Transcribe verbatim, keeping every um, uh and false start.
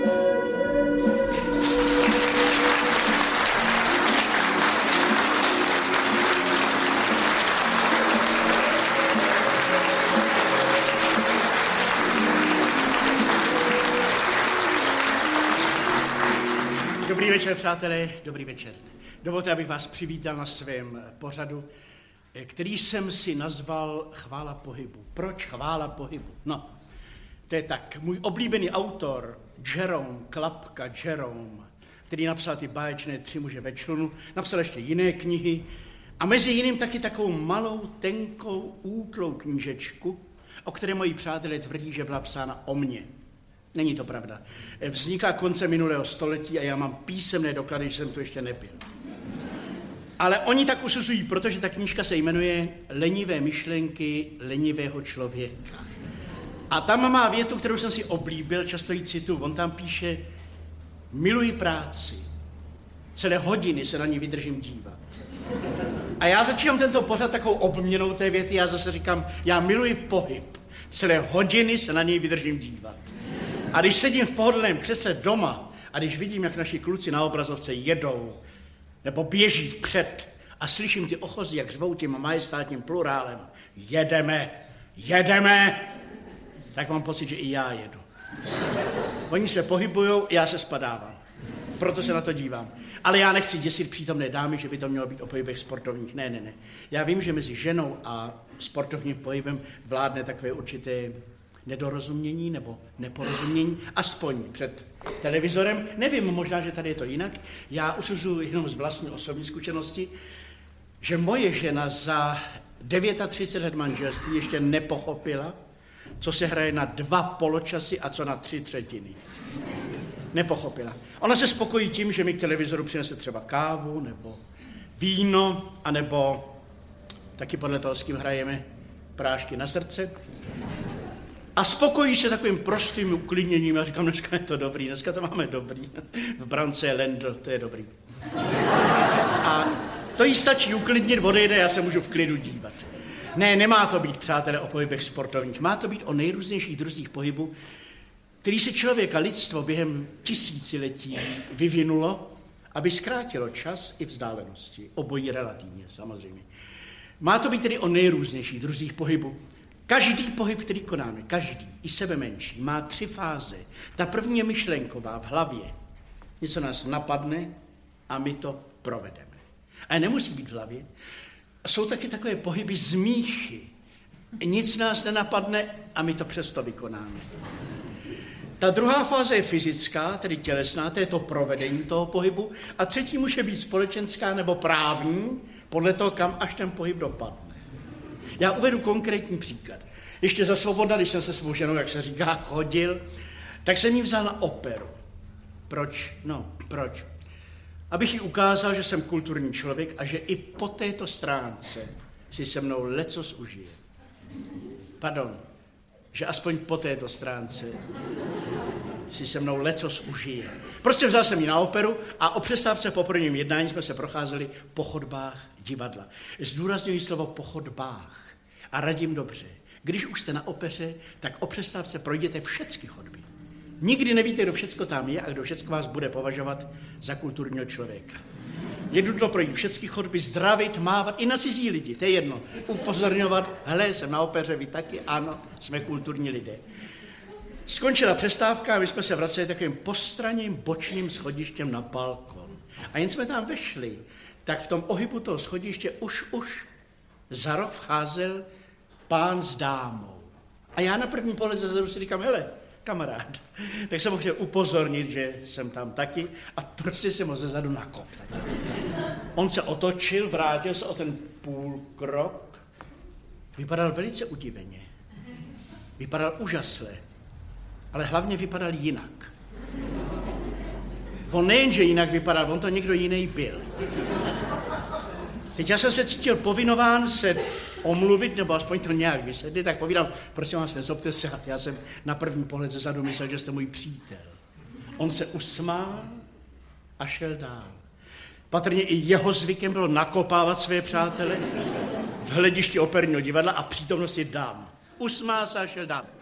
Dobrý večer, přátelé, dobrý večer. Dovolte, abych vás přivítal na svém pořadu, který jsem si nazval Chvála pohybu. Proč Chvála pohybu? No, to je tak. Můj oblíbený autor, Jerome, Klapka Jerome, který napsal ty báječné Tři muže ve člunu, napsal ještě jiné knihy a mezi jiným taky takovou malou, tenkou, útlou knížečku, o které moji přátelé tvrdí, že byla psána o mně. Není to pravda. Vznikla koncem minulého století a já mám písemné doklady, že jsem tu ještě nebyl. Ale oni tak usuzují, protože ta knížka se jmenuje Lenivé myšlenky lenivého člověka. A tam má větu, kterou jsem si oblíbil, často ji cituju. On tam píše: miluji práci, celé hodiny se na ní vydržím dívat. A já začínám tento pořad takovou obměnou té věty, já zase říkám, já miluji pohyb, celé hodiny se na něj vydržím dívat. A když sedím v pohodlném křesle doma a když vidím, jak naši kluci na obrazovce jedou nebo běží vpřed a slyším ty ochozy, jak řvou tím majestátním plurálem, jedeme, jedeme, tak mám pocit, že i já jedu. Oni se pohybujou, já se spadávám. Proto se na to dívám. Ale já nechci děsit přítomné dámy, že by to mělo být o pohybech sportovních. Ne, ne, ne. Já vím, že mezi ženou a sportovním pohybem vládne takové určité nedorozumění nebo neporozumění, aspoň před televizorem. Nevím, možná, že tady je to jinak. Já usuzuji jenom z vlastní osobní zkušenosti, že moje žena za třicet devět let manželství ještě nepochopila, co se hraje na dva poločasy a co na tři třetiny. Nepochopila. Ona se spokojí tím, že mi k televizoru přinese třeba kávu nebo víno, anebo taky podle toho, s kým hrajeme, prášky na srdce. A spokojí se takovým prostým uklidněním. Já říkám, dneska je to dobrý, dneska to máme dobrý. V brance je Lendl, to je dobrý. A to jí stačí uklidnit, odejde, já se můžu v klidu dívat. Ne, nemá to být, přátelé, o pohybech sportovních. Má to být o nejrůznějších druzích pohybu, který si člověk a lidstvo během tisíciletí vyvinulo, aby zkrátilo čas i vzdálenosti. Obojí relativně, samozřejmě. Má to být tedy o nejrůznějších druzích pohybu. Každý pohyb, který konáme, každý, i sebe menší, má tři fáze. Ta první je myšlenková, v hlavě. Něco nás napadne a my to provedeme. Ale nemusí být v hlavě. Jsou taky takové pohyby z míchy. Nic nás nenapadne a my to přesto vykonáme. Ta druhá fáze je fyzická, tedy tělesná, to je to provedení toho pohybu. A třetí může být společenská nebo právní, podle toho, kam až ten pohyb dopadne. Já uvedu konkrétní příklad. Ještě za svobodna, když jsem se svou ženou, jak se říká, chodil, tak jsem jí vzal na operu. Proč? No, proč? Abych jí ukázal, že jsem kulturní člověk a že i po této stránce si se mnou lecos užije. Pardon, že aspoň po této stránce si se mnou lecos užije. Prostě vzal jsem ji na operu a o přestávce po prvním jednání jsme se procházeli po chodbách divadla. Zdůrazňuji slovo po chodbách a radím dobře. Když už jste na opeře, tak o přestávce projděte všechny chodby. Nikdy nevíte, kdo všecko tam je a kdo všecko vás bude považovat za kulturního člověka. Je nutno projít všechny chodby, zdravit, mávat i na cizí lidi, to je jedno. Upozorňovat, hele, jsem na opeře, vy taky, ano, jsme kulturní lidé. Skončila přestávka a my jsme se vraceli takovým postranním bočním schodištěm na balkon. A jen jsme tam vešli, tak v tom ohybu toho schodiště už, už za roh vcházel pán s dámou. A já na první pohled zezadu si říkám, hele, kamarád. Tak jsem ho chtěl upozornit, že jsem tam taky a prostě jsem ho zezadu nakopl. On se otočil, vrátil se o ten půl krok. Vypadal velice udiveně. Vypadal úžasle. Ale hlavně vypadal jinak. On nejenže jinak vypadal, on to někdo jiný byl. Teď já jsem se cítil povinován se omluvit, nebo aspoň to nějak vysvětlit, tak povídám, prosím vás, nezlobte se, já jsem na první pohled zezadu myslel, že jste můj přítel. On se usmál a šel dál. Patrně i jeho zvykem bylo nakopávat své přátele v hledišti operního divadla a v přítomnosti dám. Usmál se a šel dál.